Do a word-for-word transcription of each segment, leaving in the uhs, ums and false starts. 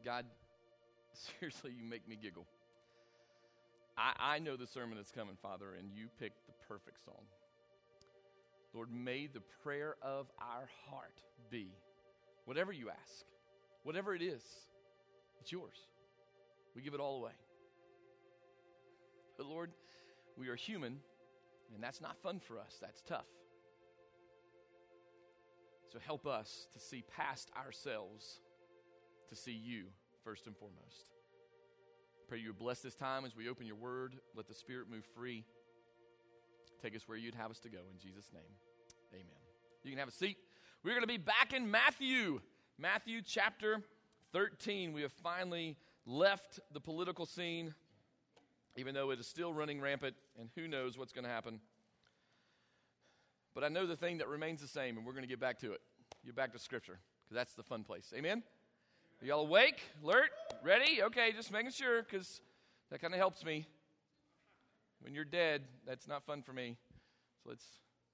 God, seriously, you make me giggle. I, I know the sermon that's coming, Father, and you picked the perfect song. Lord, may the prayer of our heart be, whatever you ask, whatever it is, it's yours. We give it all away. But Lord, we are human, and that's not fun for us. That's tough. So help us to see past ourselves, to see you first and foremost. Pray you would bless this time as we open your word. Let the Spirit move free. Take us where you'd have us to go. In Jesus' name, amen. You can have a seat. We're going to be back in Matthew. Matthew chapter thirteen. We have finally left the political scene, even though it is still running rampant, and who knows what's going to happen. But I know the thing that remains the same, and we're going to get back to it. Get back to Scripture, because that's the fun place. Amen? Are y'all awake, alert, ready? Okay, just making sure, because that kind of helps me. When you're dead, that's not fun for me. So let's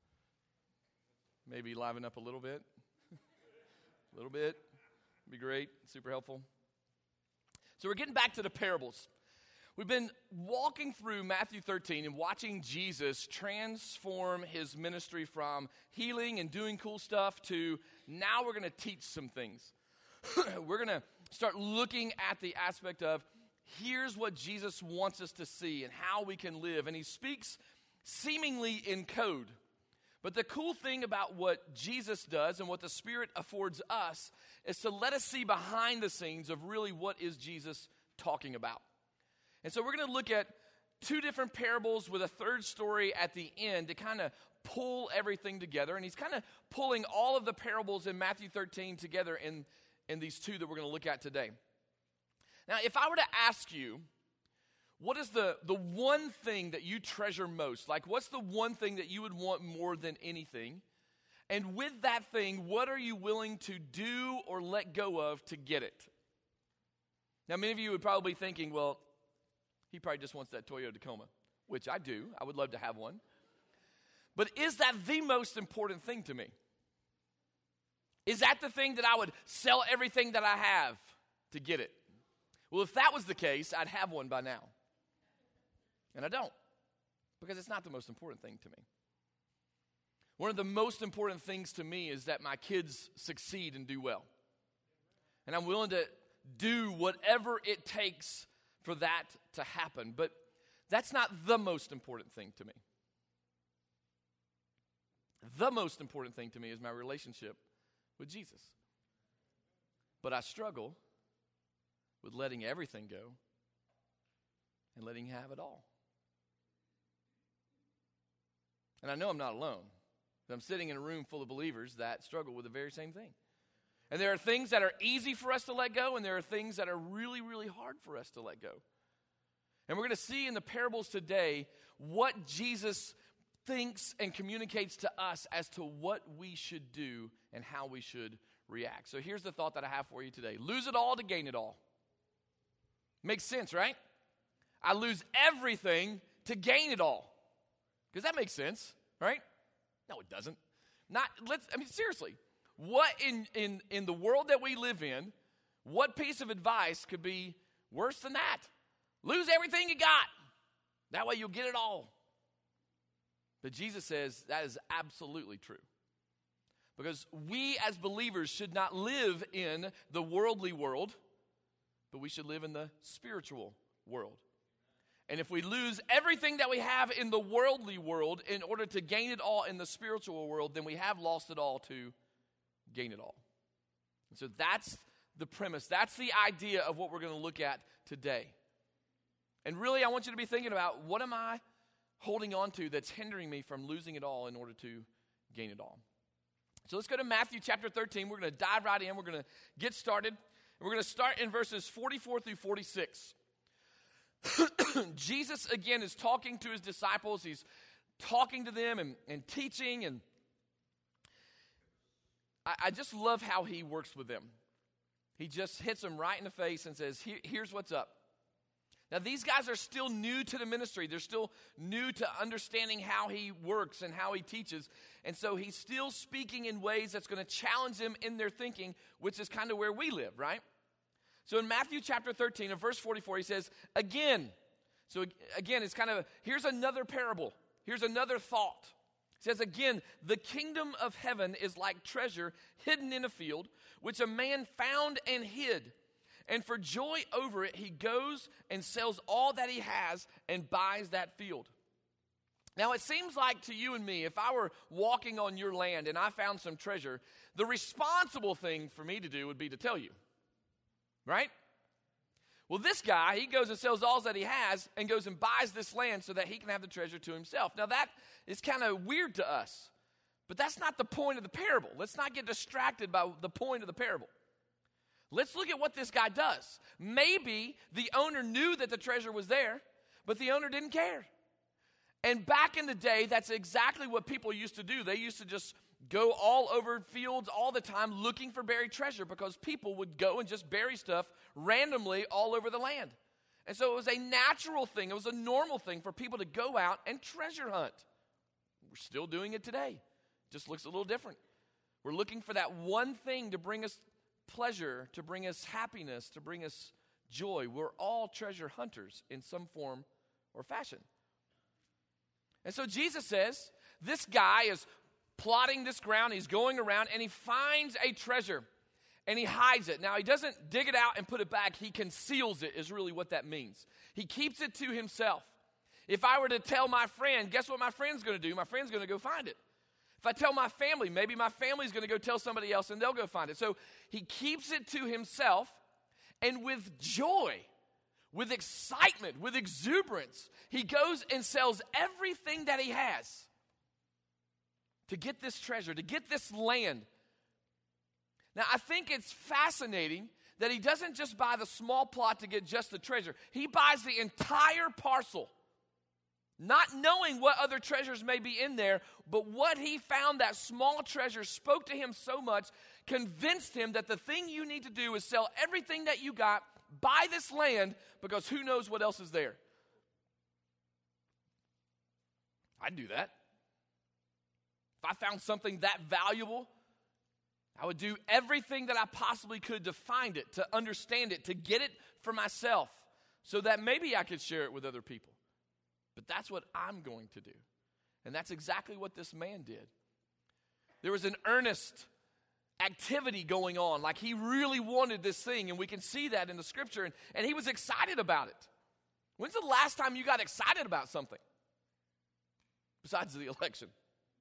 maybe liven up a little bit. A little bit. It'd be great. Super helpful. So we're getting back to the parables. We've been walking through Matthew thirteen and watching Jesus transform his ministry from healing and doing cool stuff to now we're going to teach some things. We're going to start looking at the aspect of here's what Jesus wants us to see and how we can live. And he speaks seemingly in code. But the cool thing about what Jesus does and what the Spirit affords us is to let us see behind the scenes of really what is Jesus talking about. And so we're going to look at two different parables with a third story at the end to kind of pull everything together. And he's kind of pulling all of the parables in Matthew thirteen together in, in these two that we're going to look at today. Now, if I were to ask you, what is the, the one thing that you treasure most? Like, what's the one thing that you would want more than anything? And with that thing, what are you willing to do or let go of to get it? Now, many of you would probably be thinking, well, he probably just wants that Toyota Tacoma, which I do. I would love to have one. But is that the most important thing to me? Is that the thing that I would sell everything that I have to get it? Well, if that was the case, I'd have one by now. And I don't, because it's not the most important thing to me. One of the most important things to me is that my kids succeed and do well. And I'm willing to do whatever it takes for that to happen. But that's not the most important thing to me. The most important thing to me is my relationship with Jesus. But I struggle with letting everything go and letting him have it all. And I know I'm not alone. I'm sitting in a room full of believers that struggle with the very same thing. And there are things that are easy for us to let go, and there are things that are really, really hard for us to let go. And we're going to see in the parables today what Jesus thinks and communicates to us as to what we should do and how we should react. So here's the thought that I have for you today. Lose it all to gain it all. Makes sense, right? I lose everything to gain it all. Because that makes sense, right? No, it doesn't. Not let's I mean seriously. What in, in, in the world that we live in, what piece of advice could be worse than that? Lose everything you got. That way you'll get it all. But Jesus says that is absolutely true. Because we as believers should not live in the worldly world, but we should live in the spiritual world. And if we lose everything that we have in the worldly world in order to gain it all in the spiritual world, then we have lost it all to gain it all. And so that's the premise. That's the idea of what we're going to look at today. And really, I want you to be thinking about, what am I holding on to that's hindering me from losing it all in order to gain it all? So let's go to Matthew chapter thirteen. We're going to dive right in. We're going to get started. And we're going to start in verses forty-four through forty-six. Jesus, again, is talking to his disciples. He's talking to them and, and teaching. And I, I just love how he works with them. He just hits them right in the face and says, Here, here's what's up. Now, these guys are still new to the ministry. They're still new to understanding how he works and how he teaches. And so he's still speaking in ways that's going to challenge them in their thinking, which is kind of where we live, right? So in Matthew chapter thirteen, in verse forty-four, he says, again. So again, it's kind of, here's another parable. Here's another thought. It says, again, the kingdom of heaven is like treasure hidden in a field, which a man found and hid. And for joy over it, he goes and sells all that he has and buys that field. Now, it seems like to you and me, if I were walking on your land and I found some treasure, the responsible thing for me to do would be to tell you, right? Well, this guy, he goes and sells all that he has and goes and buys this land so that he can have the treasure to himself. Now, that is kind of weird to us, but that's not the point of the parable. Let's not get distracted by the point of the parable. Let's look at what this guy does. Maybe the owner knew that the treasure was there, but the owner didn't care. And back in the day, that's exactly what people used to do. They used to just go all over fields all the time looking for buried treasure because people would go and just bury stuff randomly all over the land. And so it was a natural thing. It was a normal thing for people to go out and treasure hunt. We're still doing it today. Just looks a little different. We're looking for that one thing to bring us pleasure, to bring us happiness, to bring us joy. We're all treasure hunters in some form or fashion. And so Jesus says, this guy is plotting this ground, he's going around, and he finds a treasure, and he hides it. Now, he doesn't dig it out and put it back, he conceals it, is really what that means. He keeps it to himself. If I were to tell my friend, guess what my friend's going to do? My friend's going to go find it. If I tell my family, maybe my family's going to go tell somebody else, and they'll go find it. So he keeps it to himself, and with joy, with excitement, with exuberance, he goes and sells everything that he has to get this treasure, to get this land. Now, I think it's fascinating that he doesn't just buy the small plot to get just the treasure. He buys the entire parcel, not knowing what other treasures may be in there, but what he found, that small treasure, spoke to him so much, convinced him that the thing you need to do is sell everything that you got, buy this land, because who knows what else is there. I'd do that. If I found something that valuable, I would do everything that I possibly could to find it, to understand it, to get it for myself, so that maybe I could share it with other people. But that's what I'm going to do. And that's exactly what this man did. There was an earnest activity going on, like he really wanted this thing, and we can see that in the scripture, and, and he was excited about it. When's the last time you got excited about something? Besides the election.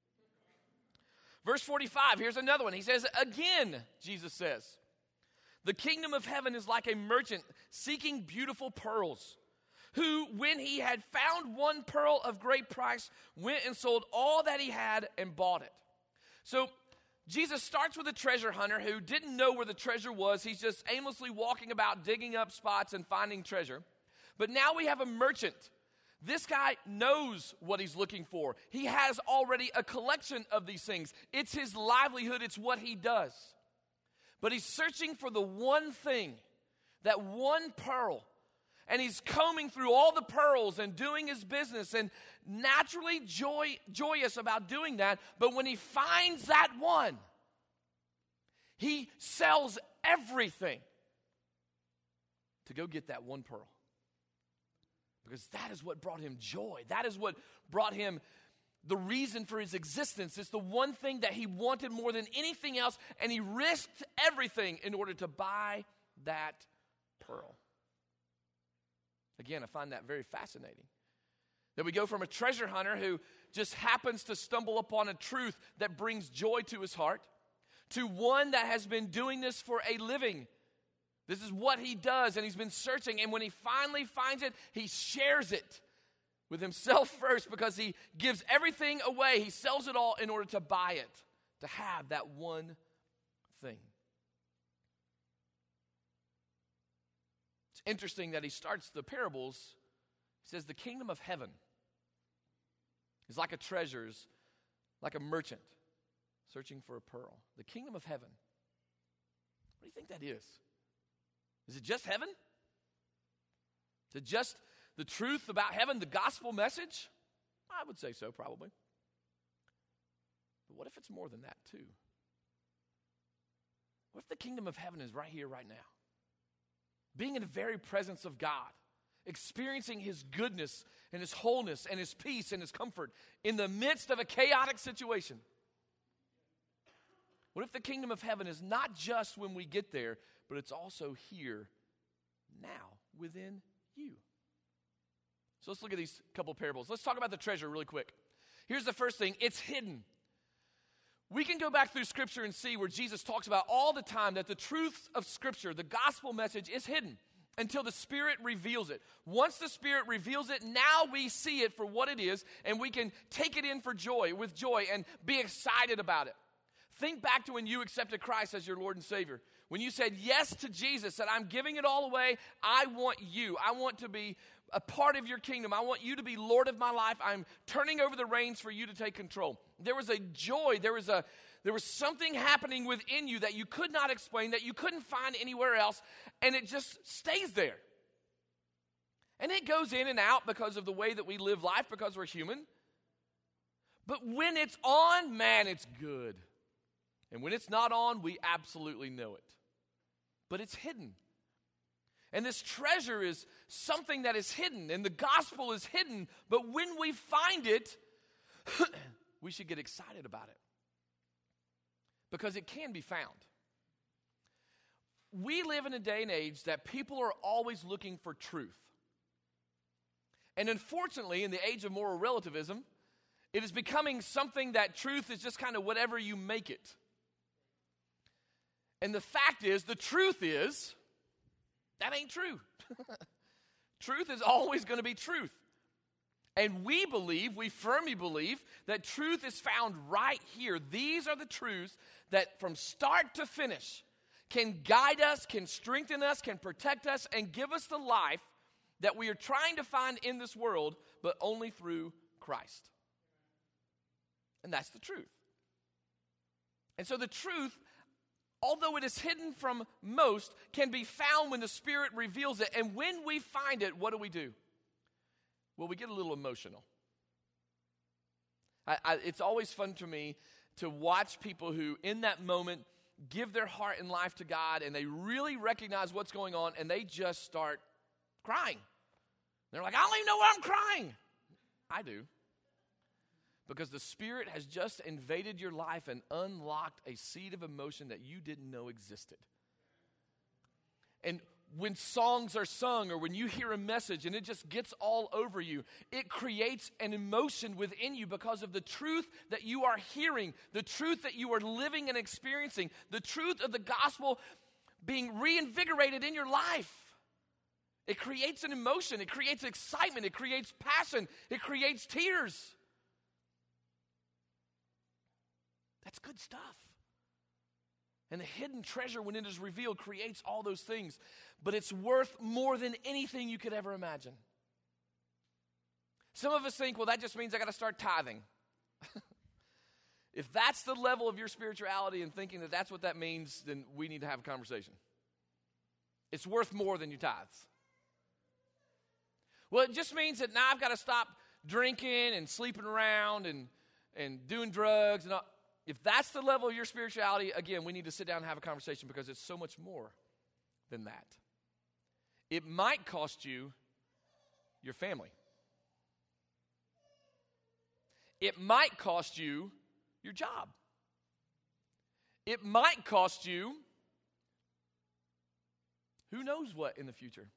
Verse forty-five, here's another one. He says, again, Jesus says, the kingdom of heaven is like a merchant seeking beautiful pearls, who, when he had found one pearl of great price, went and sold all that he had and bought it. So Jesus starts with a treasure hunter who didn't know where the treasure was. He's just aimlessly walking about, digging up spots and finding treasure. But now we have a merchant. This guy knows what he's looking for. He has already a collection of these things. It's his livelihood. It's what he does. But he's searching for the one thing, that one pearl. And he's combing through all the pearls and doing his business and naturally joy, joyous about doing that. But when he finds that one, he sells everything to go get that one pearl. Because that is what brought him joy. That is what brought him the reason for his existence. It's the one thing that he wanted more than anything else, and he risked everything in order to buy that pearl. Again, I find that very fascinating. That we go from a treasure hunter who just happens to stumble upon a truth that brings joy to his heart, to one that has been doing this for a living. This is what he does, and he's been searching, and when he finally finds it, he shares it with himself first because he gives everything away. He sells it all in order to buy it, to have that one thing. It's interesting that he starts the parables. He says the kingdom of heaven is like a treasure, is like a merchant searching for a pearl. The kingdom of heaven. What do you think that is? Is it just heaven? Is it just the truth about heaven, the gospel message? I would say so, probably. But what if it's more than that, too? What if the kingdom of heaven is right here, right now? being in the very presence of God, experiencing his goodness and his wholeness and his peace and his comfort in the midst of a chaotic situation. What if the kingdom of heaven is not just when we get there, but it's also here now within you? So let's look at these couple parables. Let's talk about the treasure really quick. Here's the first thing. It's hidden. We can go back through Scripture and see where Jesus talks about all the time that the truths of Scripture, the gospel message, is hidden until the Spirit reveals it. Once the Spirit reveals it, now we see it for what it is, and we can take it in for joy, with joy, and be excited about it. Think back to when you accepted Christ as your Lord and Savior. When you said yes to Jesus, that I'm giving it all away, I want you. I want to be a part of your kingdom. I want you to be Lord of my life. I'm turning over the reins for you to take control. There was a joy, there was a there was something happening within you that you could not explain, that you couldn't find anywhere else, and it just stays there. And it goes in and out because of the way that we live life, because we're human. But when it's on, man, it's good. And when it's not on, we absolutely know it. But it's hidden. And this treasure is something that is hidden, and the gospel is hidden, but when we find it, we should get excited about it. Because it can be found. We live in a day and age that people are always looking for truth. And unfortunately, in the age of moral relativism, it is becoming something that truth is just kind of whatever you make it. And the fact is, the truth is, that ain't true. Truth is always going to be truth. And we believe, we firmly believe, that truth is found right here. These are the truths that from start to finish can guide us, can strengthen us, can protect us, and give us the life that we are trying to find in this world, but only through Christ. And that's the truth. And so the truth, although it is hidden from most, can be found when the Spirit reveals it. And when we find it, what do we do? Well, we get a little emotional. I, I, it's always fun to me to watch people who, in that moment, give their heart and life to God, and they really recognize what's going on, and they just start crying. They're like, I don't even know why I'm crying. I do. Because the Spirit has just invaded your life and unlocked a seed of emotion that you didn't know existed. And when songs are sung or when you hear a message and it just gets all over you, it creates an emotion within you because of the truth that you are hearing, the truth that you are living and experiencing, the truth of the gospel being reinvigorated in your life. It creates an emotion, it creates excitement, it creates passion, it creates tears. That's good stuff. And the hidden treasure, when it is revealed, creates all those things. But it's worth more than anything you could ever imagine. Some of us think, well, that just means I got to start tithing. If that's the level of your spirituality and thinking that that's what that means, then we need to have a conversation. It's worth more than your tithes. Well, it just means that now I've got to stop drinking and sleeping around and, and doing drugs and all. If that's the level of your spirituality, again, we need to sit down and have a conversation because it's so much more than that. It might cost you your family. It might cost you your job. It might cost you who knows what in the future.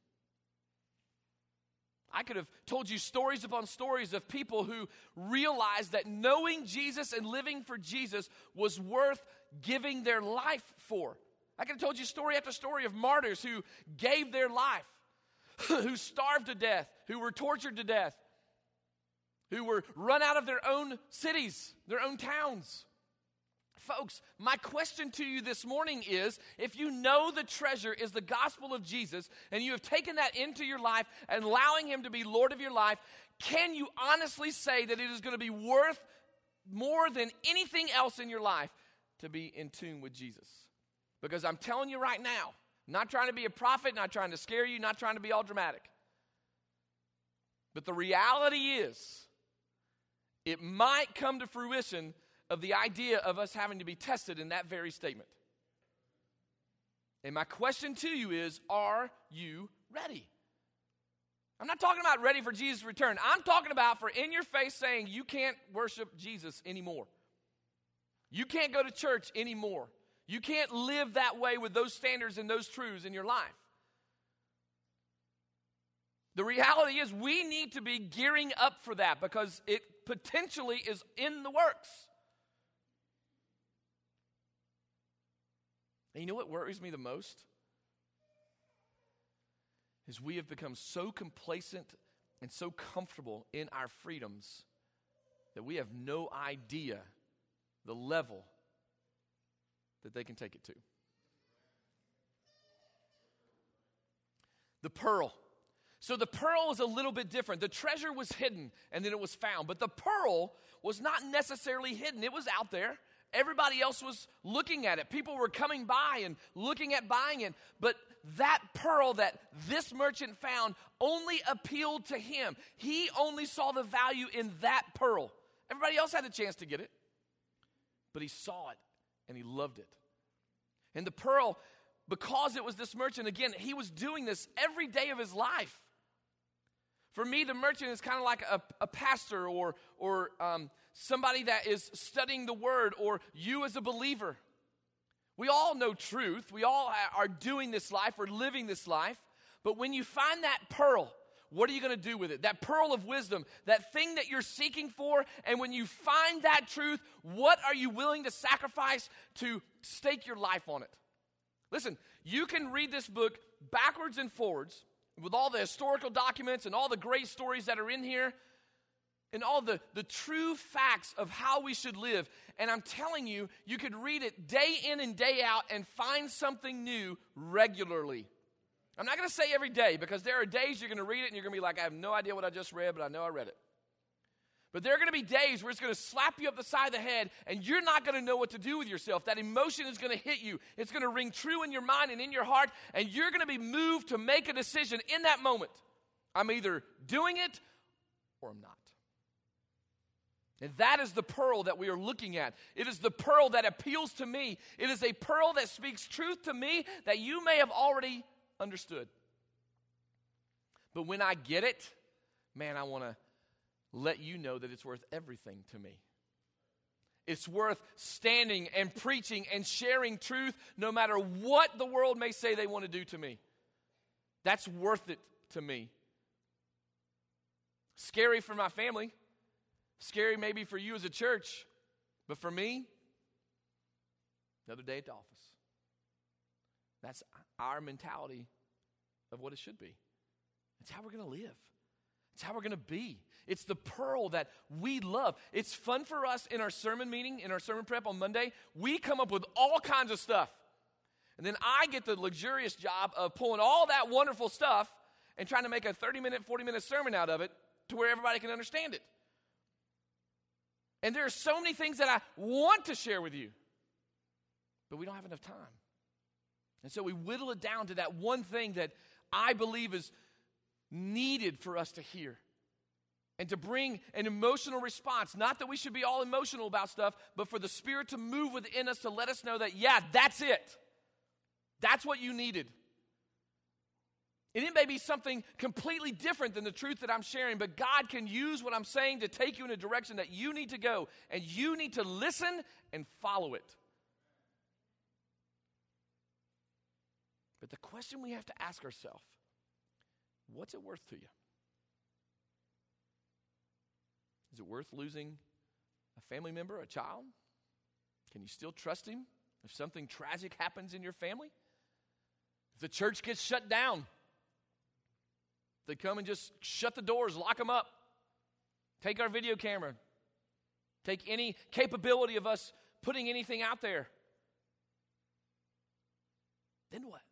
I could have told you stories upon stories of people who realized that knowing Jesus and living for Jesus was worth giving their life for. I could have told you story after story of martyrs who gave their life, who starved to death, who were tortured to death, who were run out of their own cities, their own towns. Folks, my question to you this morning is, if you know the treasure is the gospel of Jesus, and you have taken that into your life and allowing him to be Lord of your life, can you honestly say that it is going to be worth more than anything else in your life to be in tune with Jesus? Because I'm telling you right now, not trying to be a prophet, not trying to scare you, not trying to be all dramatic. But the reality is, it might come to fruition of the idea of us having to be tested in that very statement. And my question to you is, are you ready? I'm not talking about ready for Jesus' return. I'm talking about for in your face saying you can't worship Jesus anymore. You can't go to church anymore. You can't live that way with those standards and those truths in your life. The reality is we need to be gearing up for that because it potentially is in the works. And you know what worries me the most? Is we have become so complacent and so comfortable in our freedoms that we have no idea the level that they can take it to. The pearl. So the pearl is a little bit different. The treasure was hidden and then it was found. But the pearl was not necessarily hidden. It was out there. Everybody else was looking at it. People were coming by and looking at buying it. But that pearl that this merchant found only appealed to him. He only saw the value in that pearl. Everybody else had a chance to get it. But he saw it and he loved it. And the pearl, because it was this merchant, again, he was doing this every day of his life. For me, the merchant is kind of like a, a pastor or, or um, somebody that is studying the word, or you as a believer. We all know truth. We all are doing this life or living this life. But when you find that pearl, what are you going to do with it? That pearl of wisdom, that thing that you're seeking for. And when you find that truth, what are you willing to sacrifice to stake your life on it? Listen, you can read this book backwards and forwards with all the historical documents and all the great stories that are in here and all the, the true facts of how we should live. And I'm telling you, you could read it day in and day out and find something new regularly. I'm not going to say every day, because there are days you're going to read it and you're going to be like, I have no idea what I just read, but I know I read it. But there are going to be days where it's going to slap you up the side of the head and you're not going to know what to do with yourself. That emotion is going to hit you. It's going to ring true in your mind and in your heart, and you're going to be moved to make a decision in that moment. I'm either doing it or I'm not. And that is the pearl that we are looking at. It is the pearl that appeals to me. It is a pearl that speaks truth to me that you may have already understood. But when I get it, man, I want to let you know that it's worth everything to me. It's worth standing and preaching and sharing truth no matter what the world may say they want to do to me. That's worth it to me. Scary for my family. Scary maybe for you as a church. But for me, another day at the office. That's our mentality of what it should be. It's how we're going to live. It's how we're going to be. It's the pearl that we love. It's fun for us in our sermon meeting, in our sermon prep on Monday. We come up with all kinds of stuff. And then I get the luxurious job of pulling all that wonderful stuff and trying to make a thirty-minute, forty-minute sermon out of it to where everybody can understand it. And there are so many things that I want to share with you, but we don't have enough time. And so we whittle it down to that one thing that I believe is needed for us to hear and to bring an emotional response. Not that we should be all emotional about stuff, but for the Spirit to move within us to let us know that, yeah, that's it. That's what you needed. And it may be something completely different than the truth that I'm sharing, but God can use what I'm saying to take you in a direction that you need to go, and you need to listen and follow it. But the question we have to ask ourselves, what's it worth to you? Is it worth losing a family member, a child? Can you still trust him if something tragic happens in your family? If the church gets shut down, if they come and just shut the doors, lock them up, take our video camera, take any capability of us putting anything out there, then what?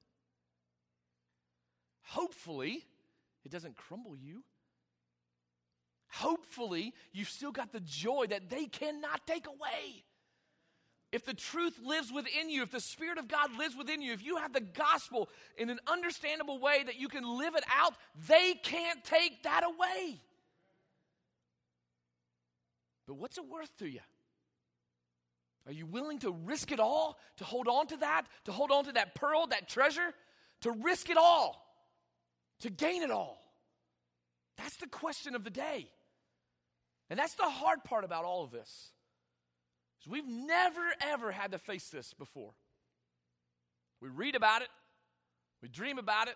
Hopefully, it doesn't crumble you. Hopefully, you've still got the joy that they cannot take away. If the truth lives within you, if the Spirit of God lives within you, if you have the gospel in an understandable way that you can live it out, they can't take that away. But what's it worth to you? Are you willing to risk it all, to hold on to that, to hold on to that pearl, that treasure, to risk it all, to gain it all? That's the question of the day. And that's the hard part about all of this. Is we've never, ever had to face this before. We read about it. We dream about it.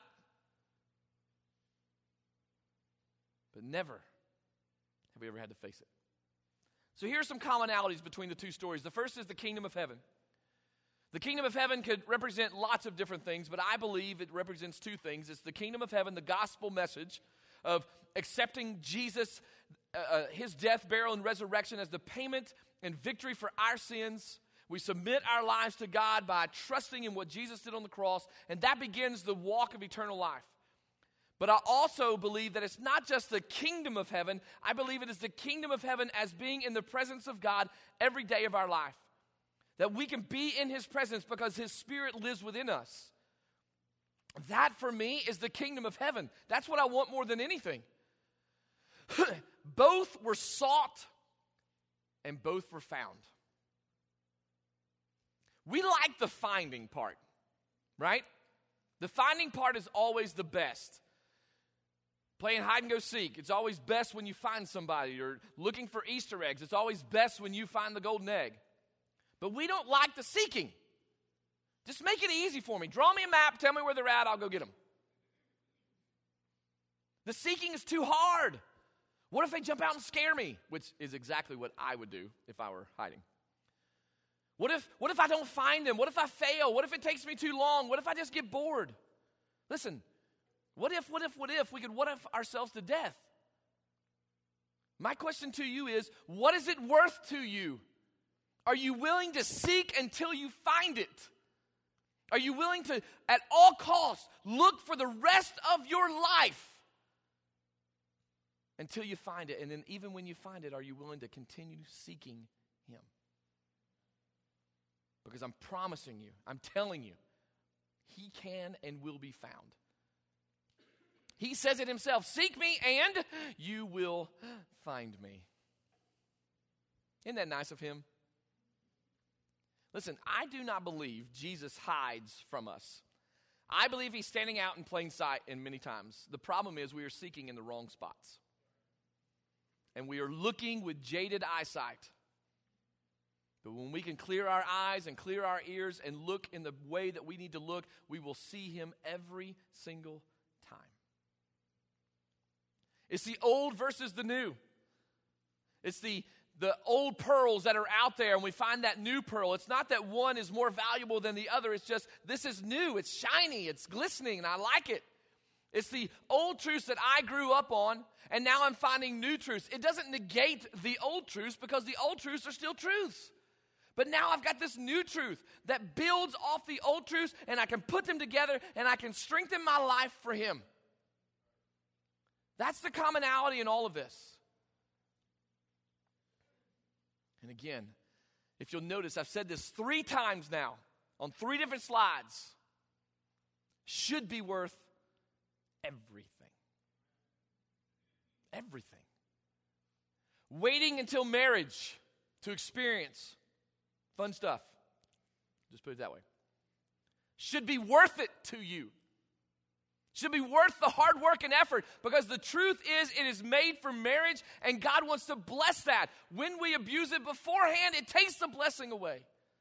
But never have we ever had to face it. So here are some commonalities between the two stories. The first is the kingdom of heaven. The kingdom of heaven could represent lots of different things, but I believe it represents two things. It's the kingdom of heaven, the gospel message of accepting Jesus, uh, his death, burial, and resurrection as the payment and victory for our sins. We submit our lives to God by trusting in what Jesus did on the cross, and that begins the walk of eternal life. But I also believe that it's not just the kingdom of heaven. I believe it is the kingdom of heaven as being in the presence of God every day of our life. That we can be in his presence because his Spirit lives within us. That, for me, is the kingdom of heaven. That's what I want more than anything. Both were sought and both were found. We like the finding part, right? The finding part is always the best. Playing hide and go seek, it's always best when you find somebody. Or looking for Easter eggs, it's always best when you find the golden egg. But we don't like the seeking. Just make it easy for me. Draw me a map, tell me where they're at, I'll go get them. The seeking is too hard. What if they jump out and scare me? Which is exactly what I would do if I were hiding. What if, what if I don't find them? What if I fail? What if it takes me too long? What if I just get bored? Listen, what if, what if, what if we could what if ourselves to death? My question to you is, what is it worth to you? Are you willing to seek until you find it? Are you willing to, at all costs, look for the rest of your life until you find it? And then even when you find it, are you willing to continue seeking him? Because I'm promising you, I'm telling you, he can and will be found. He says it himself, seek me and you will find me. Isn't that nice of him? Listen, I do not believe Jesus hides from us. I believe he's standing out in plain sight in many times. The problem is we are seeking in the wrong spots. And we are looking with jaded eyesight. But when we can clear our eyes and clear our ears and look in the way that we need to look, we will see him every single time. It's the old versus the new. It's the, the old pearls that are out there, and we find that new pearl. It's not that one is more valuable than the other. It's just, this is new. It's shiny. It's glistening, and I like it. It's the old truths that I grew up on, and now I'm finding new truths. It doesn't negate the old truths because the old truths are still truths. But now I've got this new truth that builds off the old truths, and I can put them together, and I can strengthen my life for him. That's the commonality in all of this. And again, if you'll notice, I've said this three times now on three different slides. Should be worth everything. Everything. Waiting until marriage to experience fun stuff. Just put it that way. Should be worth it to you. Should be worth the hard work and effort, because the truth is it is made for marriage, and God wants to bless that. When we abuse it beforehand, it takes the blessing away.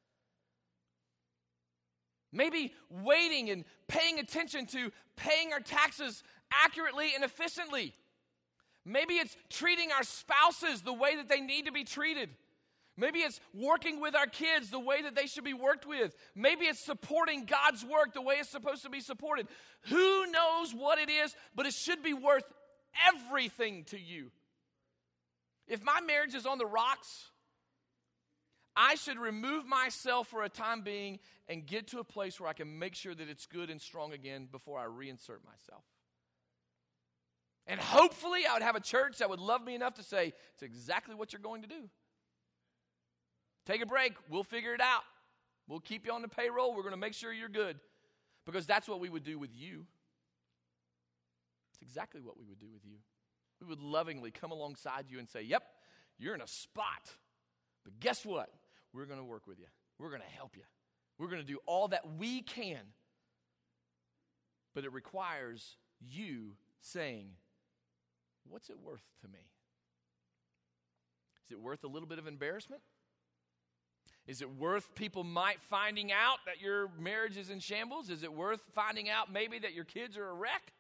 Maybe waiting and paying attention to paying our taxes accurately and efficiently. Maybe it's treating our spouses the way that they need to be treated. Maybe it's working with our kids the way that they should be worked with. Maybe it's supporting God's work the way it's supposed to be supported. Who knows what it is, but it should be worth everything to you. If my marriage is on the rocks, I should remove myself for a time being and get to a place where I can make sure that it's good and strong again before I reinsert myself. And hopefully I would have a church that would love me enough to say, it's exactly what you're going to do. Take a break. We'll figure it out. We'll keep you on the payroll. We're going to make sure you're good. Because that's what we would do with you. It's exactly what we would do with you. We would lovingly come alongside you and say, yep, you're in a spot. But guess what? we're going to work with you. We're going to help you. We're going to do all that we can. But it requires you saying, what's it worth to me? Is it worth a little bit of embarrassment? Is it worth people might finding out that your marriage is in shambles? Is it worth finding out maybe that your kids are a wreck?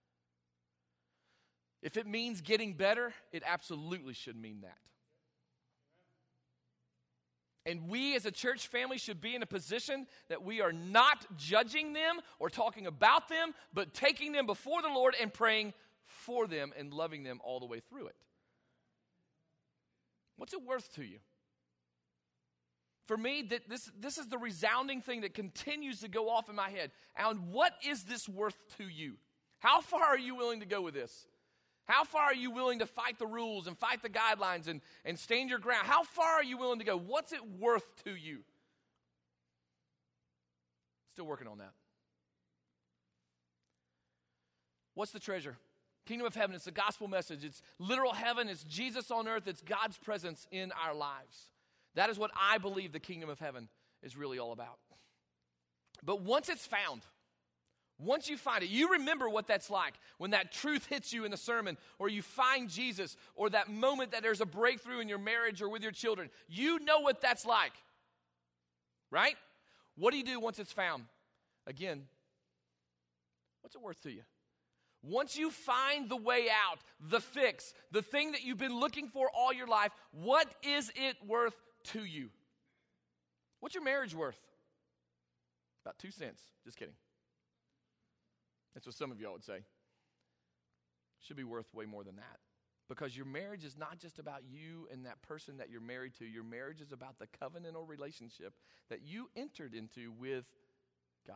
If it means getting better, it absolutely should mean that. And we as a church family should be in a position that we are not judging them or talking about them, but taking them before the Lord and praying for them and loving them all the way through it. What's it worth to you? For me, that this, this is the resounding thing that continues to go off in my head. Alan, what is this worth to you? How far are you willing to go with this? How far are you willing to fight the rules and fight the guidelines and, and stand your ground? How far are you willing to go? What's it worth to you? Still working on that. What's the treasure? Kingdom of heaven. It's the gospel message. It's literal heaven. It's Jesus on earth. It's God's presence in our lives. That is what I believe the kingdom of heaven is really all about. But once it's found, once you find it, you remember what that's like when that truth hits you in the sermon, or you find Jesus, or that moment that there's a breakthrough in your marriage or with your children. You know what that's like, right? What do you do once it's found? Again, what's it worth to you? Once you find the way out, the fix, the thing that you've been looking for all your life, what is it worth to you? What's your marriage worth? About two cents. Just kidding. That's what some of y'all would say. Should be worth way more than that. Because your marriage is not just about you and that person that you're married to. Your marriage is about the covenantal relationship that you entered into with God.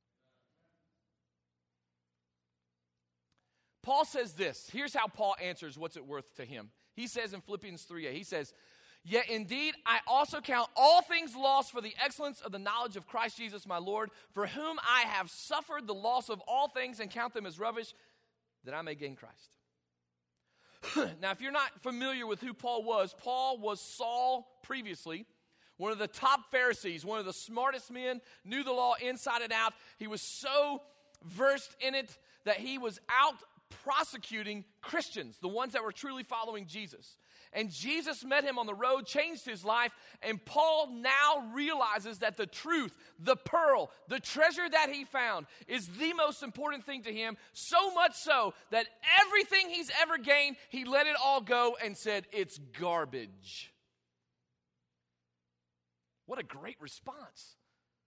Paul says this. Here's how Paul answers what's it worth to him. He says in Philippians three eight, he says, "Yet indeed I also count all things lost for the excellence of the knowledge of Christ Jesus my Lord, for whom I have suffered the loss of all things and count them as rubbish, that I may gain Christ." Now, if you're not familiar with who Paul was, Paul was Saul previously, one of the top Pharisees, one of the smartest men, knew the law inside and out. He was so versed in it that he was out prosecuting Christians, the ones that were truly following Jesus. And Jesus met him on the road, changed his life, and Paul now realizes that the truth, the pearl, the treasure that he found is the most important thing to him, so much so that everything he's ever gained, he let it all go and said, it's garbage. What a great response.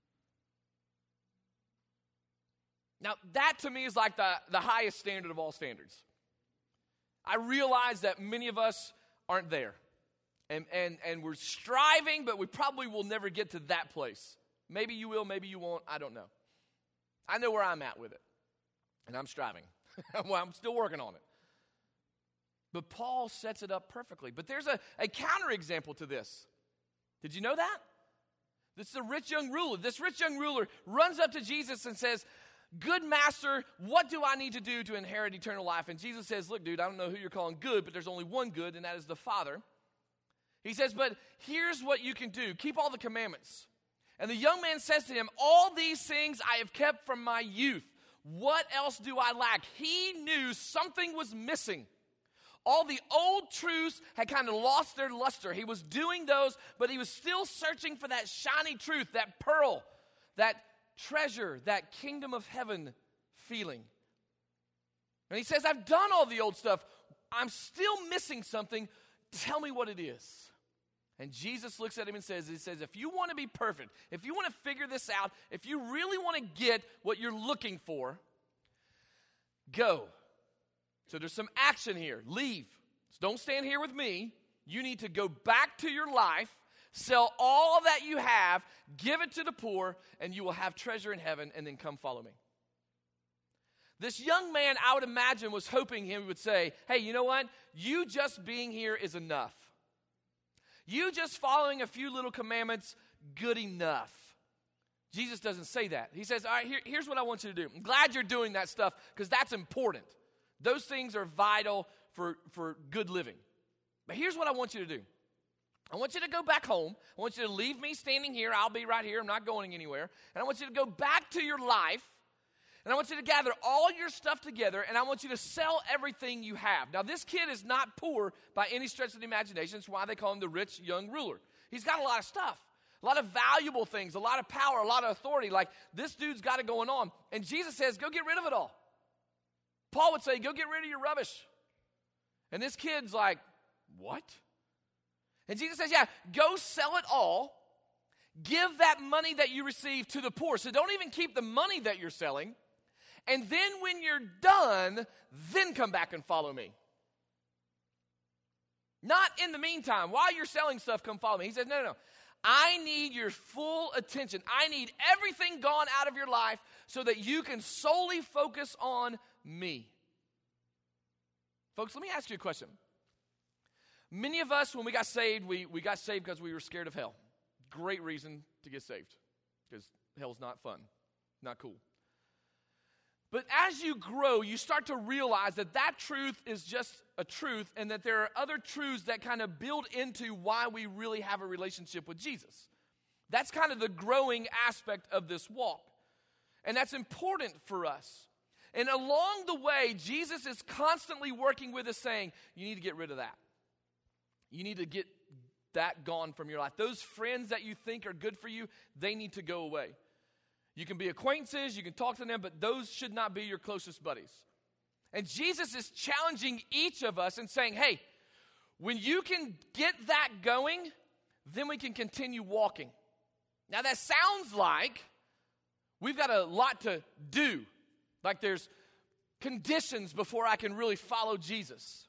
Now, that to me is like the, the highest standard of all standards. I realize that many of us aren't there. And, and, and we're striving, but we probably will never get to that place. Maybe you will, maybe you won't, I don't know. I know where I'm at with it. And I'm striving. Well, I'm still working on it. But Paul sets it up perfectly. But there's a, a counterexample to this. Did you know that? This is a rich young ruler. This rich young ruler runs up to Jesus and says, "Good master, what do I need to do to inherit eternal life?" And Jesus says, "Look, dude, I don't know who you're calling good, but there's only one good, and that is the Father." He says, "But here's what you can do. Keep all the commandments." And the young man says to him, "All these things I have kept from my youth. What else do I lack?" He knew something was missing. All the old truths had kind of lost their luster. He was doing those, but he was still searching for that shiny truth, that pearl, that treasure, that kingdom of heaven feeling. And he says, "I've done all the old stuff. I'm still missing something. Tell me what it is." And Jesus looks at him and says, he says, if you want to be perfect, if you want to figure this out, if you really want to get what you're looking for, go. So there's some action here. Leave. So don't stand here with me. You need to go back to your life, sell all that you have, give it to the poor, and you will have treasure in heaven, and then come follow me. This young man, I would imagine, was hoping he would say, hey, you know what? You just being here is enough. You just following a few little commandments, good enough. Jesus doesn't say that. He says, all right, here, here's what I want you to do. I'm glad you're doing that stuff because that's important. Those things are vital for, for good living. But here's what I want you to do. I want you to go back home. I want you to leave me standing here. I'll be right here. I'm not going anywhere. And I want you to go back to your life. And I want you to gather all your stuff together. And I want you to sell everything you have. Now, this kid is not poor by any stretch of the imagination. That's why they call him the rich young ruler. He's got a lot of stuff. A lot of valuable things. A lot of power. A lot of authority. Like, this dude's got it going on. And Jesus says, go get rid of it all. Paul would say, go get rid of your rubbish. And this kid's like, what? And Jesus says, yeah, go sell it all. Give that money that you receive to the poor. So don't even keep the money that you're selling. And then when you're done, then come back and follow me. Not in the meantime. While you're selling stuff, come follow me. He says, no, no, no. I need your full attention. I need everything gone out of your life so that you can solely focus on me. Folks, let me ask you a question. Many of us, when we got saved, we, we got saved because we were scared of hell. Great reason to get saved, because hell's not fun, not cool. But as you grow, you start to realize that that truth is just a truth, and that there are other truths that kind of build into why we really have a relationship with Jesus. That's kind of the growing aspect of this walk. And that's important for us. And along the way, Jesus is constantly working with us saying, you need to get rid of that. You need to get that gone from your life. Those friends that you think are good for you, they need to go away. You can be acquaintances, you can talk to them, but those should not be your closest buddies. And Jesus is challenging each of us and saying, hey, when you can get that going, then we can continue walking. Now that sounds like we've got a lot to do. Like there's conditions before I can really follow Jesus.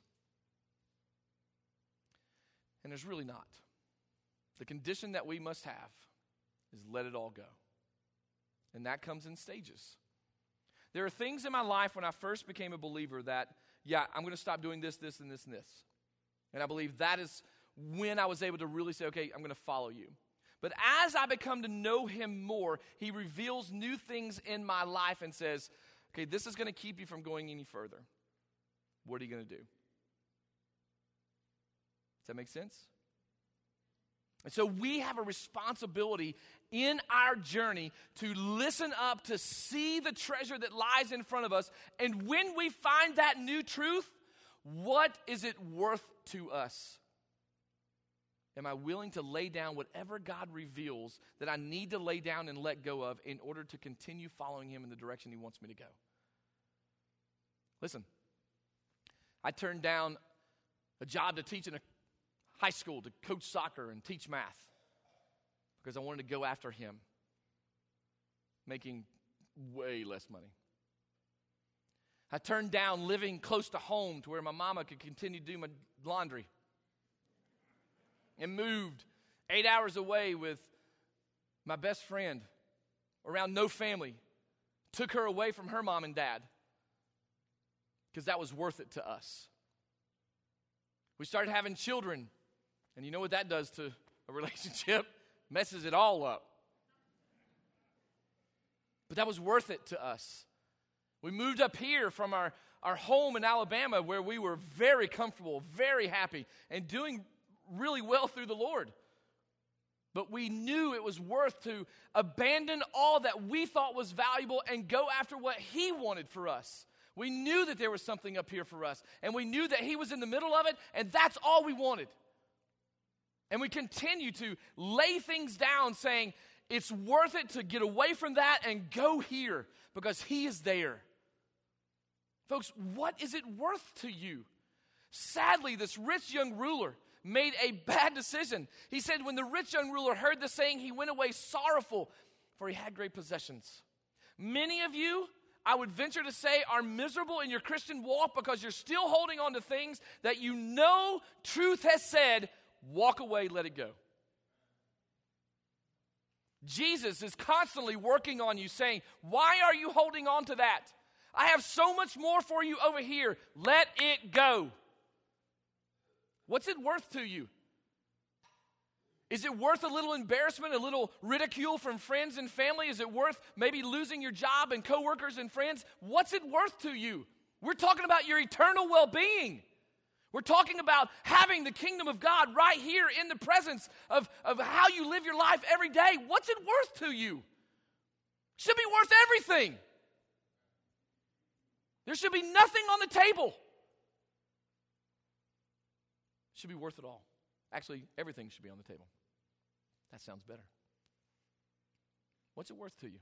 And there's really not. The condition that we must have is let it all go. And that comes in stages. There are things in my life when I first became a believer that, yeah, I'm going to stop doing this, this, and this, and this. And I believe that is when I was able to really say, okay, I'm going to follow you. But as I become to know him more, he reveals new things in my life and says, okay, this is going to keep you from going any further. What are you going to do? Does that make sense? And so we have a responsibility in our journey to listen up, to see the treasure that lies in front of us. And when we find that new truth, what is it worth to us? Am I willing to lay down whatever God reveals that I need to lay down and let go of in order to continue following him in the direction he wants me to go? Listen, I turned down a job to teach in a high school, to coach soccer and teach math, because I wanted to go after him, making way less money. I turned down living close to home to where my mama could continue to do my laundry, and moved eight hours away with my best friend, around no family, took her away from her mom and dad, because that was worth it to us. We started having children. And you know what that does to a relationship? Messes it all up. But that was worth it to us. We moved up here from our, our home in Alabama where we were very comfortable, very happy, and doing really well through the Lord. But we knew it was worth to abandon all that we thought was valuable and go after what he wanted for us. We knew that there was something up here for us, and we knew that he was in the middle of it, and that's all we wanted. And we continue to lay things down saying, it's worth it to get away from that and go here because he is there. Folks, what is it worth to you? Sadly, this rich young ruler made a bad decision. He said when the rich young ruler heard the saying, he went away sorrowful, for he had great possessions. Many of you, I would venture to say, are miserable in your Christian walk because you're still holding on to things that you know truth has said, walk away, let it go. Jesus is constantly working on you saying, why are you holding on to that? I have so much more for you over here. Let it go. What's it worth to you? Is it worth a little embarrassment, a little ridicule from friends and family? Is it worth maybe losing your job and coworkers and friends? What's it worth to you? We're talking about your eternal well-being. We're talking about having the kingdom of God right here in the presence of, of how you live your life every day. What's it worth to you? Should be worth everything. There should be nothing on the table. Should be worth it all. Actually, everything should be on the table. That sounds better. What's it worth to you?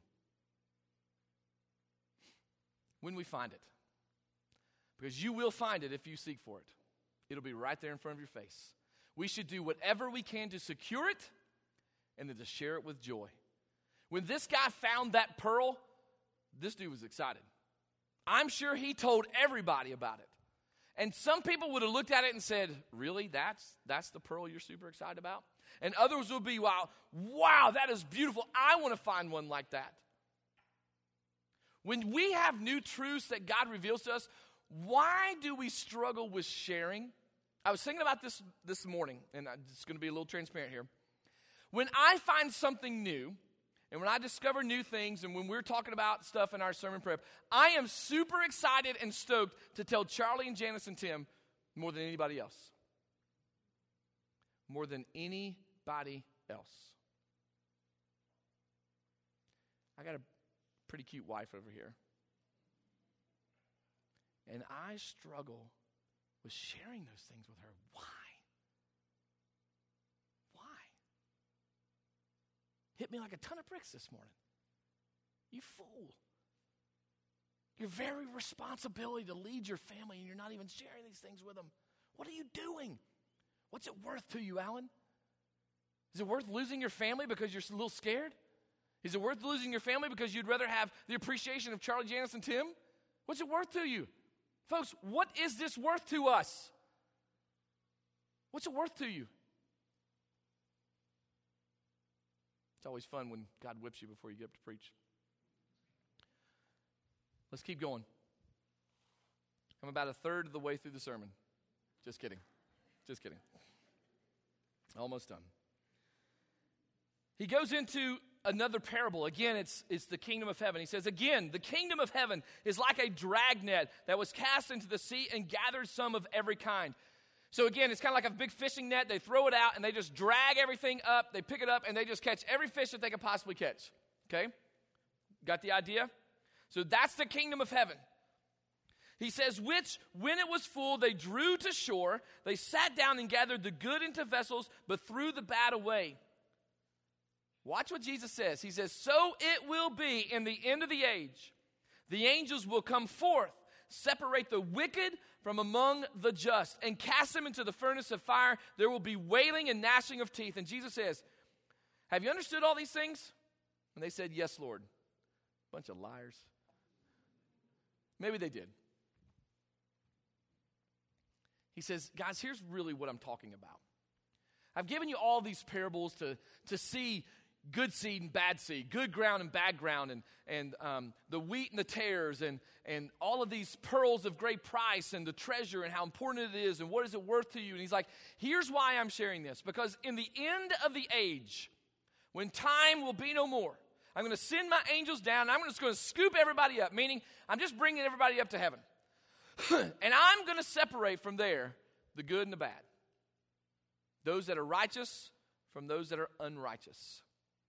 When we find it. Because you will find it if you seek for it. It'll be right there in front of your face. We should do whatever we can to secure it and then to share it with joy. When this guy found that pearl, this dude was excited. I'm sure he told everybody about it. And some people would have looked at it and said, really, that's that's the pearl you're super excited about? And others would be, wow, wow, that is beautiful. I want to find one like that. When we have new truths that God reveals to us, why do we struggle with sharing? I was thinking about this this morning, and I'm just going to be a little transparent here. When I find something new, and when I discover new things, and when we're talking about stuff in our sermon prep, I am super excited and stoked to tell Charlie and Janice and Tim more than anybody else. More than anybody else. I got a pretty cute wife over here. And I struggle with sharing those things with her. Why? Why? Hit me like a ton of bricks this morning. You fool. Your very responsibility to lead your family, and you're not even sharing these things with them. What are you doing? What's it worth to you, Alan? Is it worth losing your family because you're a little scared? Is it worth losing your family because you'd rather have the appreciation of Charlie, Janice, and Tim? What's it worth to you? Folks, what is this worth to us? What's it worth to you? It's always fun when God whips you before you get up to preach. Let's keep going. I'm about a third of the way through the sermon. Just kidding. Just kidding. Almost done. He goes into another parable. Again, it's, it's the kingdom of heaven. He says, again, the kingdom of heaven is like a dragnet that was cast into the sea and gathered some of every kind. So again, it's kind of like a big fishing net. They throw it out and they just drag everything up. They pick it up and they just catch every fish that they could possibly catch. Okay? Got the idea? So that's the kingdom of heaven. He says, which, when it was full, they drew to shore. They sat down and gathered the good into vessels, but threw the bad away. Watch what Jesus says. He says, so it will be in the end of the age. The angels will come forth, separate the wicked from among the just, and cast them into the furnace of fire. There will be wailing and gnashing of teeth. And Jesus says, have you understood all these things? And they said, yes, Lord. Bunch of liars. Maybe they did. He says, guys, here's really what I'm talking about. I've given you all these parables to, to see good seed and bad seed, good ground and bad ground, and, and um, the wheat and the tares, and, and all of these pearls of great price, and the treasure, and how important it is, and what is it worth to you. And he's like, here's why I'm sharing this. Because in the end of the age, when time will be no more, I'm going to send my angels down, and I'm just going to scoop everybody up, meaning I'm just bringing everybody up to heaven. And I'm going to separate from there the good and the bad. Those that are righteous from those that are unrighteous.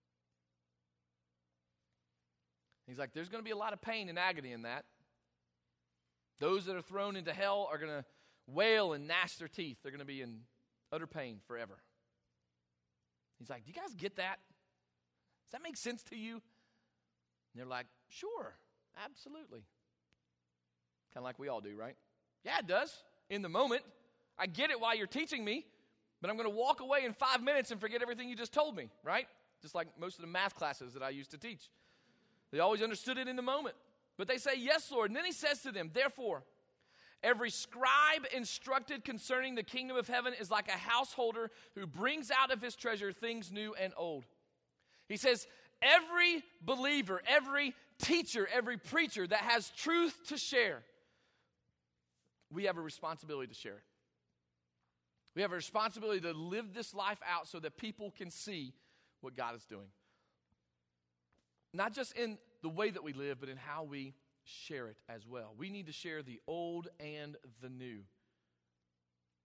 He's like, there's going to be a lot of pain and agony in that. Those that are thrown into hell are going to wail and gnash their teeth. They're going to be in utter pain forever. He's like, do you guys get that? Does that make sense to you? And they're like, sure, absolutely. Kind of like we all do, right? Yeah, it does. In the moment. I get it while you're teaching me, but I'm going to walk away in five minutes and forget everything you just told me, right? Just like most of the math classes that I used to teach. They always understood it in the moment. But they say, yes, Lord. And then he says to them, therefore, every scribe instructed concerning the kingdom of heaven is like a householder who brings out of his treasure things new and old. He says, every believer, every teacher, every preacher that has truth to share, we have a responsibility to share it. We have a responsibility to live this life out so that people can see what God is doing. Not just in the way that we live, but in how we share it as well. We need to share the old and the new.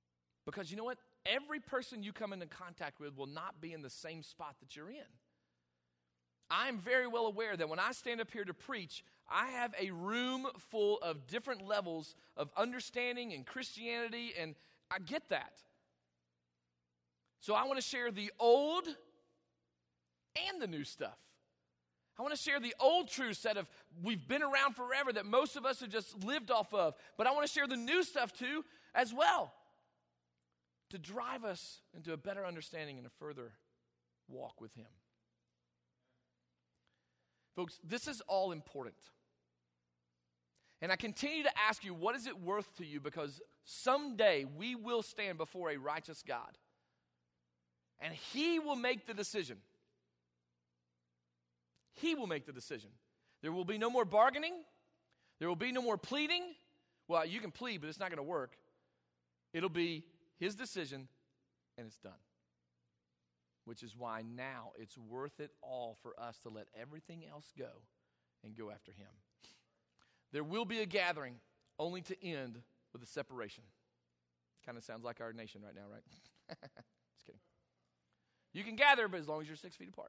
Because you know what? Every person you come into contact with will not be in the same spot that you're in. I'm very well aware that when I stand up here to preach, I have a room full of different levels of understanding and Christianity, and I get that. So I want to share the old and the new stuff. I want to share the old truths that have we've been around forever that most of us have just lived off of, but I want to share the new stuff too as well to drive us into a better understanding and a further walk with Him. Folks, this is all important. And I continue to ask you, what is it worth to you? Because someday we will stand before a righteous God. And He will make the decision. He will make the decision. There will be no more bargaining. There will be no more pleading. Well, you can plead, but it's not going to work. It'll be His decision, and it's done. Which is why now it's worth it all for us to let everything else go and go after Him. There will be a gathering, only to end with a separation. Kind of sounds like our nation right now, right? Just kidding. You can gather, but as long as you're six feet apart.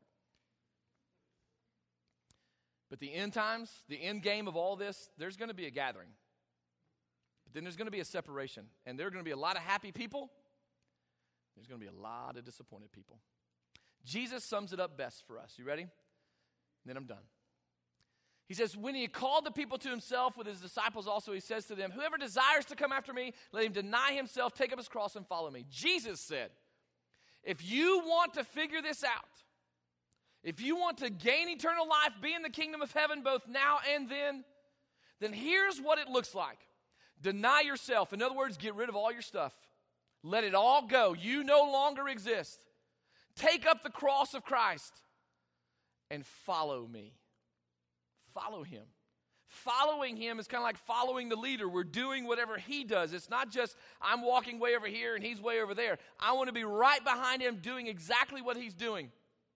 But the end times, the end game of all this, there's going to be a gathering. But then there's going to be a separation. And there are going to be a lot of happy people. There's going to be a lot of disappointed people. Jesus sums it up best for us. You ready? And then I'm done. He says, when He called the people to Himself with His disciples also, He says to them, whoever desires to come after me, let him deny himself, take up his cross, and follow me. Jesus said, if you want to figure this out, if you want to gain eternal life, be in the kingdom of heaven both now and then, then here's what it looks like. Deny yourself. In other words, get rid of all your stuff. Let it all go. You no longer exist. Take up the cross of Christ and follow me. Follow Him. Following Him is kind of like following the leader. We're doing whatever He does. It's not just I'm walking way over here and He's way over there. I want to be right behind Him doing exactly what He's doing.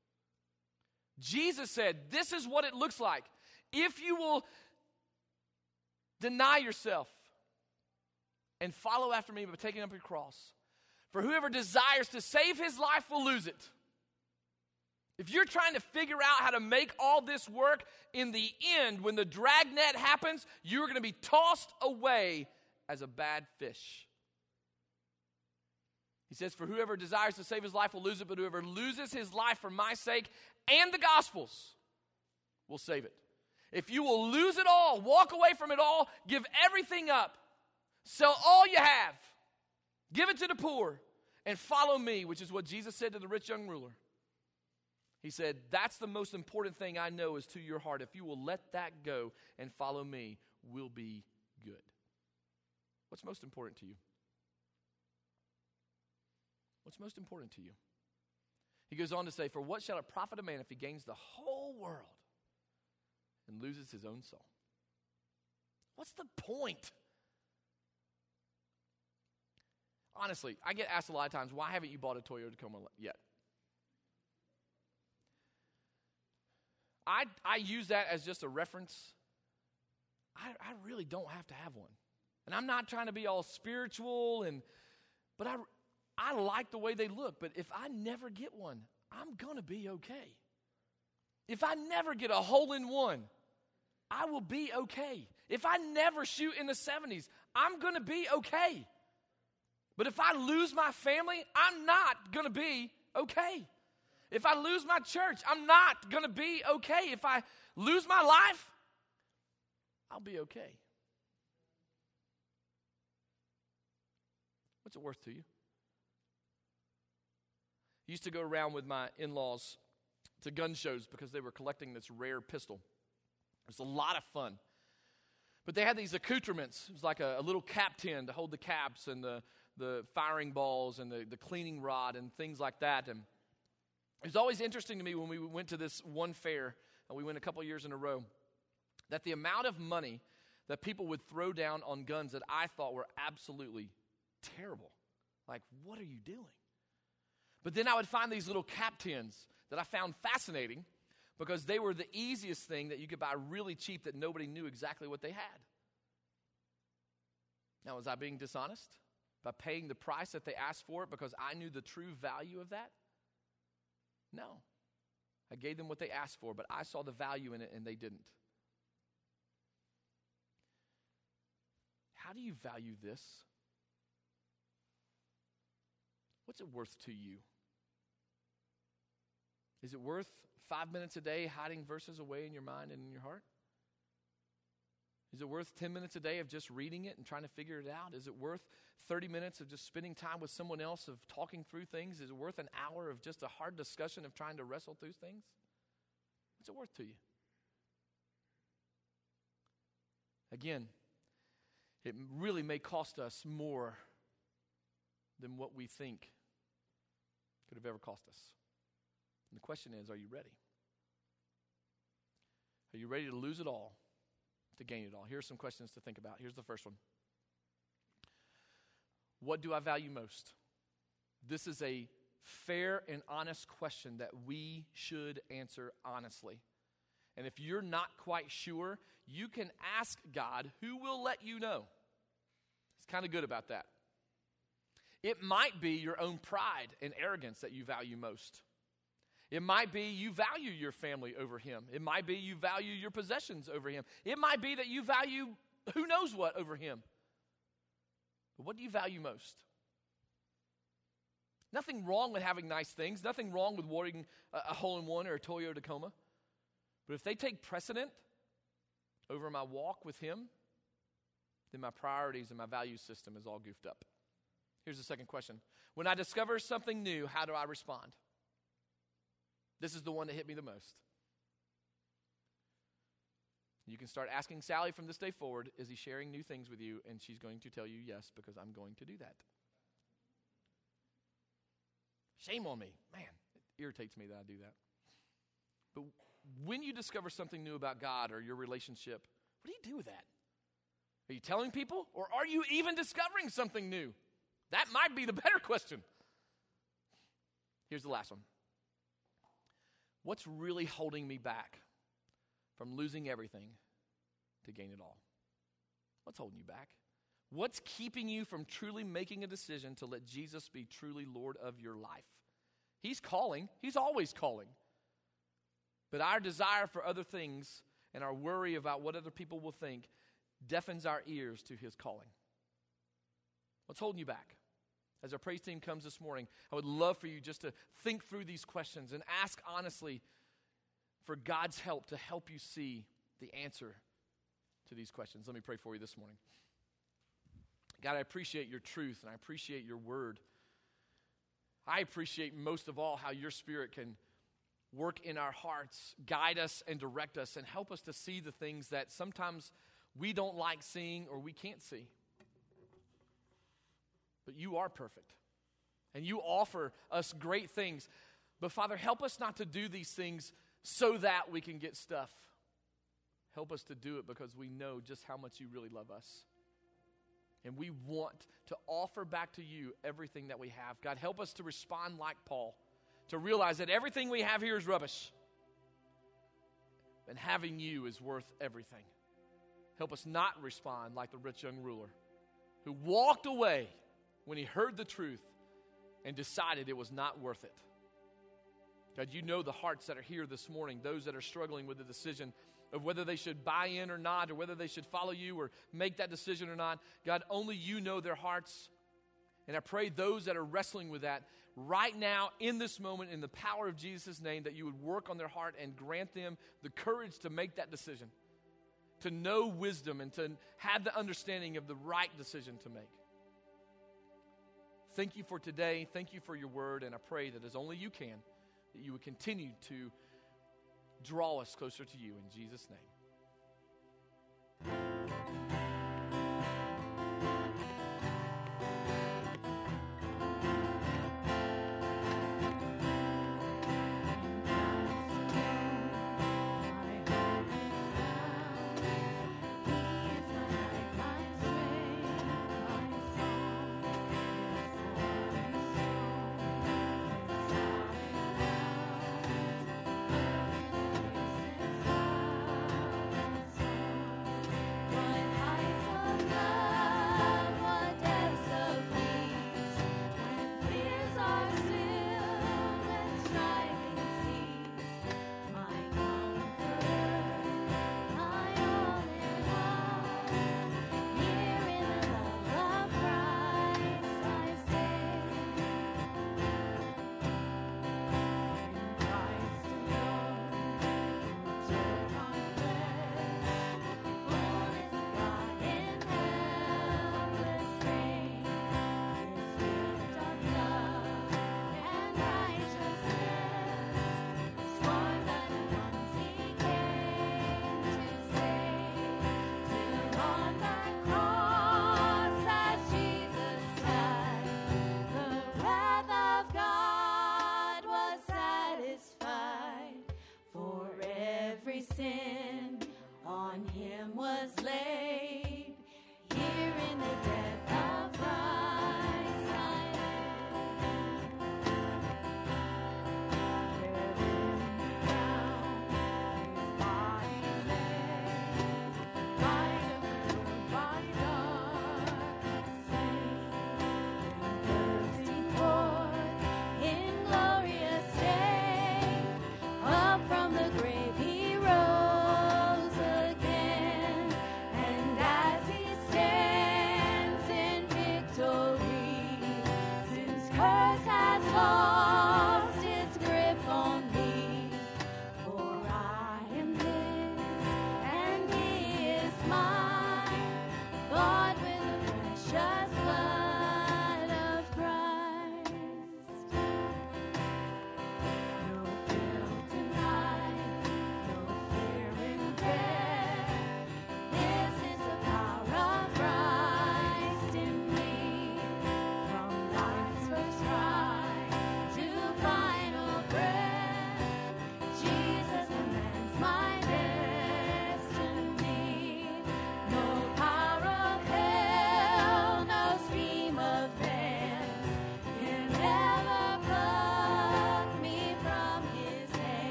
Jesus said, this is what it looks like. If you will deny yourself and follow after me by taking up your cross. For whoever desires to save his life will lose it. If you're trying to figure out how to make all this work, in the end, when the dragnet happens, you're going to be tossed away as a bad fish. He says, for whoever desires to save his life will lose it, but whoever loses his life for my sake and the gospel's will save it. If you will lose it all, walk away from it all, give everything up, sell all you have, give it to the poor, and follow me, which is what Jesus said to the rich young ruler. He said, that's the most important thing I know is to your heart. If you will let that go and follow me, we'll be good. What's most important to you? What's most important to you? He goes on to say, for what shall it profit a man if he gains the whole world and loses his own soul? What's the point? Honestly, I get asked a lot of times, why haven't you bought a Toyota Tacoma yet? I, I use that as just a reference. I, I really don't have to have one. And I'm not trying to be all spiritual, and but I, I like the way they look. But if I never get one, I'm going to be okay. If I never get a hole in one, I will be okay. If I never shoot in the seventies, I'm going to be okay. But if I lose my family, I'm not going to be okay. If I lose my church, I'm not going to be okay. If I lose my life, I'll be okay. What's it worth to you? I used to go around with my in-laws to gun shows because they were collecting this rare pistol. It was a lot of fun. But they had these accoutrements. It was like a, a little cap tin to hold the caps and the, the firing balls and the, the cleaning rod and things like that. And it was always interesting to me when we went to this one fair, and we went a couple years in a row, that the amount of money that people would throw down on guns that I thought were absolutely terrible. Like, what are you doing? But then I would find these little cap tins that I found fascinating because they were the easiest thing that you could buy really cheap that nobody knew exactly what they had. Now, was I being dishonest by paying the price that they asked for it because I knew the true value of that? No. I gave them what they asked for, but I saw the value in it and they didn't. How do you value this? What's it worth to you? Is it worth five minutes a day hiding verses away in your mind and in your heart? Is it worth ten minutes a day of just reading it and trying to figure it out? Is it worth thirty minutes of just spending time with someone else, of talking through things? Is it worth an hour of just a hard discussion of trying to wrestle through things? What's it worth to you? Again, it really may cost us more than what we think could have ever cost us. And the question is, are you ready? Are you ready to lose it all to gain it all? Here are some questions to think about. Here's the first one. What do I value most? This is a fair and honest question that we should answer honestly. And if you're not quite sure, you can ask God, who will let you know. He's kind of good about that. It might be your own pride and arrogance that you value most. It might be you value your family over him. It might be you value your possessions over him. It might be that you value who knows what over him. But what do you value most? Nothing wrong with having nice things. Nothing wrong with wanting a, a hole-in-one or a Toyota Tacoma. But if they take precedent over my walk with him, then my priorities and my value system is all goofed up. Here's the second question. When I discover something new, how do I respond? This is the one that hit me the most. You can start asking Sally from this day forward, is he sharing new things with you? And she's going to tell you yes, because I'm going to do that. Shame on me. Man, it irritates me that I do that. But when you discover something new about God or your relationship, what do you do with that? Are you telling people? Or are you even discovering something new? That might be the better question. Here's the last one. What's really holding me back from losing everything to gain it all? What's holding you back? What's keeping you from truly making a decision to let Jesus be truly Lord of your life? He's calling. He's always calling. But our desire for other things and our worry about what other people will think deafens our ears to his calling. What's holding you back? As our praise team comes this morning, I would love for you just to think through these questions and ask honestly for God's help to help you see the answer to these questions. Let me pray for you this morning. God, I appreciate your truth and I appreciate your word. I appreciate most of all how your Spirit can work in our hearts, guide us and direct us, and help us to see the things that sometimes we don't like seeing or we can't see. But you are perfect, and you offer us great things. But Father, help us not to do these things so that we can get stuff. Help us to do it because we know just how much you really love us. And we want to offer back to you everything that we have. God, help us to respond like Paul, to realize that everything we have here is rubbish, and having you is worth everything. Help us not respond like the rich young ruler who walked away when he heard the truth and decided it was not worth it. God, you know the hearts that are here this morning, those that are struggling with the decision of whether they should buy in or not, or whether they should follow you or make that decision or not. God, only you know their hearts. And I pray those that are wrestling with that right now, in this moment, in the power of Jesus' name, that you would work on their heart and grant them the courage to make that decision, to know wisdom and to have the understanding of the right decision to make. Thank you for today. Thank you for your word. And I pray that as only you can, that you would continue to draw us closer to you in Jesus' name.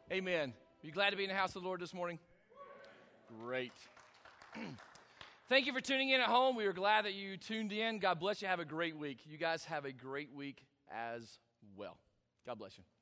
Amen. Are you glad to be in the house of the Lord this morning? Great. Thank you for tuning in at home. We are glad that you tuned in. God bless you. Have a great week. You guys have a great week as well. God bless you.